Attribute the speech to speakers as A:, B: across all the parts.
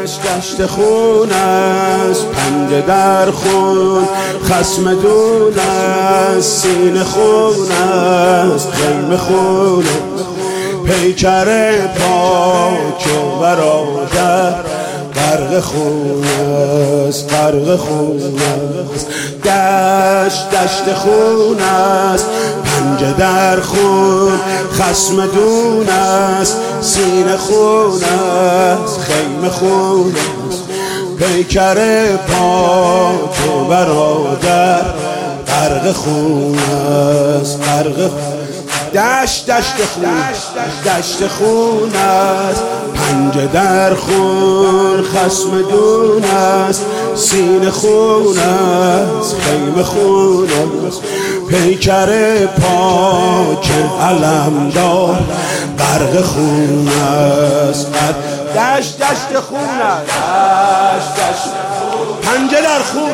A: دشت خون است، پنجه در خون خصم دون است، سینه خون است، خیمه خون است، پیکر پاک برادر غرق خون است، غرق خون است. دشت خون است، پنجه در خون خصم دون است، سینه خون است، خیمه خون است، پیکر پاک برادر غرق خون است، غرق دشت خون است، پنجه در خون خصم دون است، سینه خون است، خیمه خون است، پیکر پاک علمدار غرق خون است. دشت خون است، پنجه در خون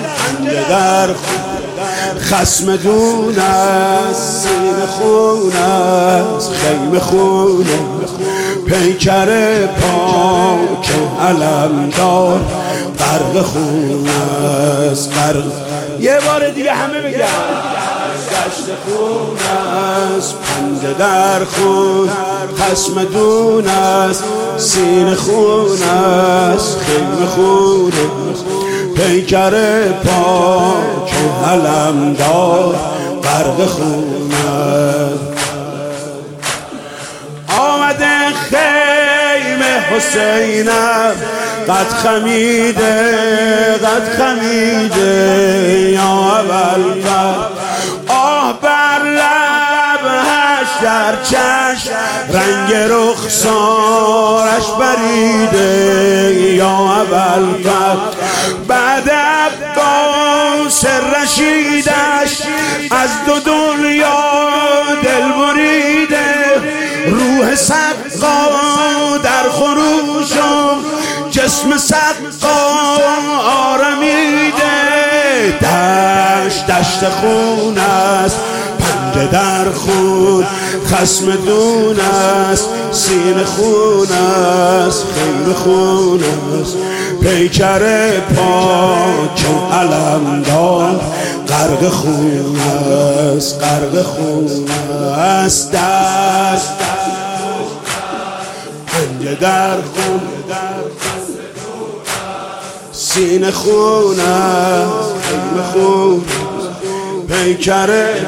A: خصم دون است، سینه خون است، خیمه خون است، پیکر پاک علمدار غرق خون است، غرق. یه بار دیگه همه بگن دشت خون است، پنجه در خون خصم دون است، سینه خون است، خیمه خون است، پیکر پاک علمدار غرق خون است. آمده خیمه حسینم قد خمیده یا ابوالفضل، آه بر لبش در چشم رنگ رخسارش بریده یا ابوالفضل، بعد عباس رشیدش از دو دنیا دل بریده، روح سقا در خروش و جسم سقا آرمیده. دشت خون است، پنجه در خون خصم دون است، سینه خون است، خیمه خون است، پیکر پاک علمدار غرق خون است، غرق خون است. پنجه در خون سینه خون است، خیمه خون است، پیکر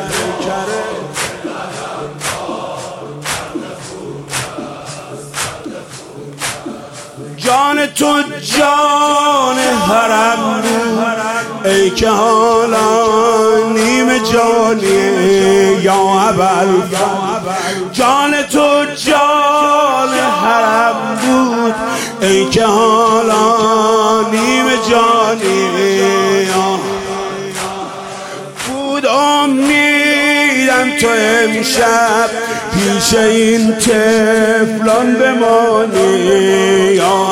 A: جان تو جان حرم بود، ای که حالا نیم جانی یا ابوالفضل، جان تو جان حرم بود، ای که حالا نیم جانی بود. امیدم تو امشب پیش این طفلان بمانی یا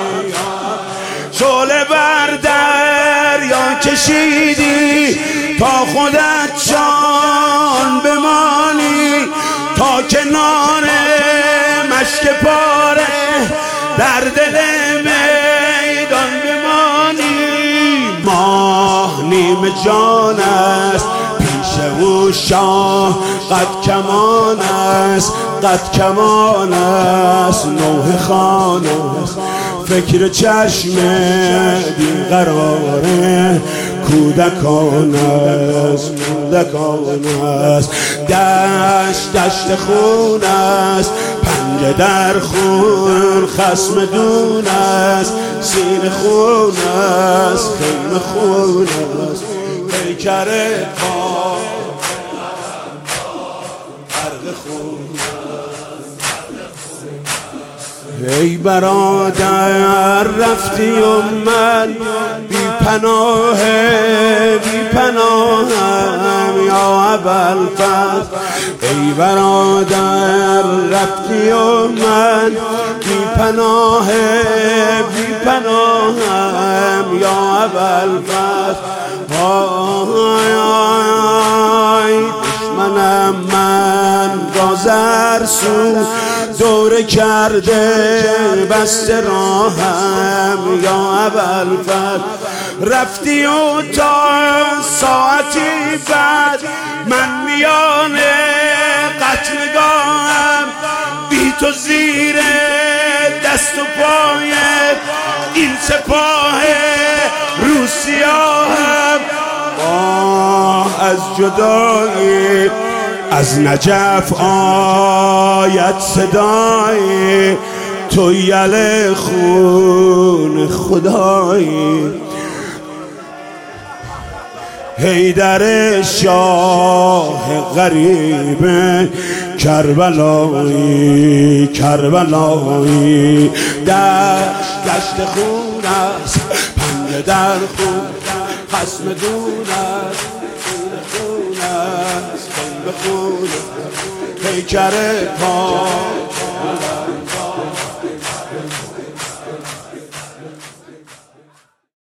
A: شعله بر دریا کشیدی تا خودت جان بمانی، تا کنار مشک پاره در دل میدان بمانی. ماه نیم جان است، پیش او شاه قد کمان است، قد کمان است، نوح خان است، فکر چشم دین قراره کودکان است، کودکان است. دشت خون است، پنجه در خون خصم دون است، سینه خون است، خیمه خون است، پیکر پاک غرق خون. ای برادر رفتی و من بی پناهم یا ابوالفضل، ای برادر رفتی و من بی پناهم یا ابوالفضل. دشمنم من گذر سو دوره کرده بسته راهم یا ابوالفضل. رفتی و تا ساعتی بعد من میان قتلگاهم، بی تو زیر دست و پای این سپاه روسیاهم. از جدایی از نجف آید صدای تو، یل خون خدایی. حیدر شاه غریب کربلایی، کربلایی. دشت خون است پنجه در خون، خصم دون است خون است خون به خون پیکر پا